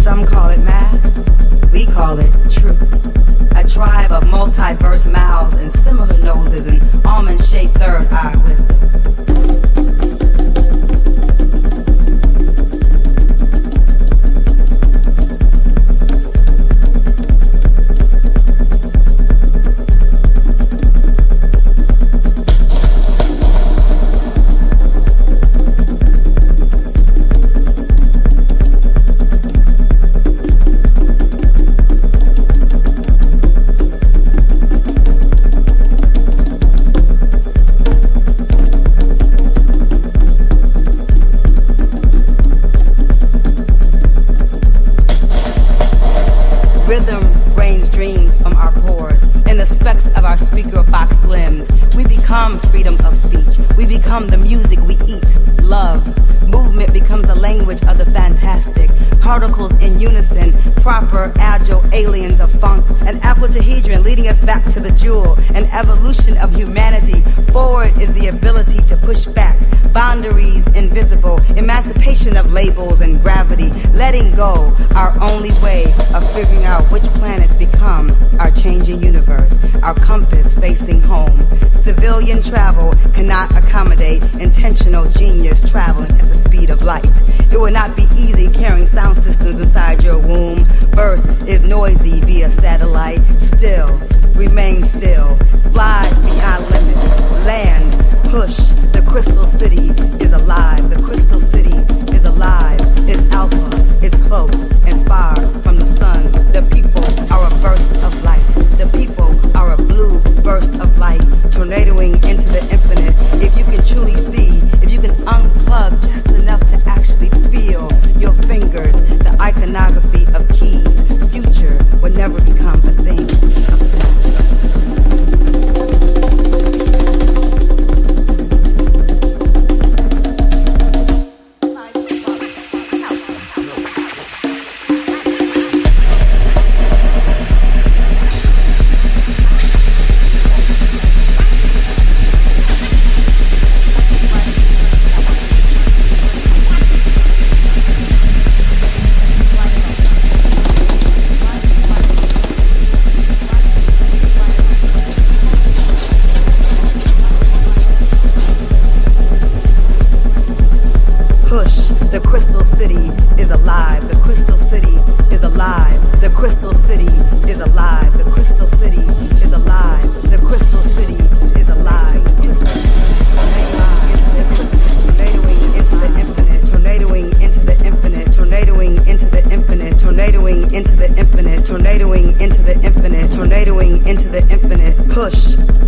Some call it math, we call it truth. A tribe of multiverse mouths and similar noses and almond-shaped third eye wisdom. Rhythm rains dreams from our pores. In the specks of our speaker box limbs, we become freedom of speech. We become the music we eat, love. Movement becomes the language of the fantastic. Particles in unison, proper, agile aliens of funk. An apotahedron leading us back to the jewel. An evolution of humanity. Forward is the ability to push back. Boundaries invisible. Emancipation of labels and gravity. Letting go, our only way of figuring out which planets become our changing universe. Our compass facing home. Civilian travel cannot accommodate intentional genius traveling at the speed of light. It will not be easy carrying sound systems inside your womb. Birth is noisy via satellite. Still, remain still. Fly beyond limits. Land, push. The crystal city is alive. The crystal city is alive. Is alpha, is close and far from the sun. The people are a burst of light. The people are a blue burst of light. Tornadoing into the infinite. If you can truly see, if you can unplug just enough to actually feel your fingers, the iconography of keys, future will never become a thing of past. The crystal city is alive. The crystal city is alive. The crystal city is alive. The crystal city is alive. The crystal city is alive. Tornadoing into the infinite. Tornadoing into the infinite. Tornadoing into the infinite. Tornadoing into the infinite. Tornadoing into the infinite. Tornadoing into the infinite. Push.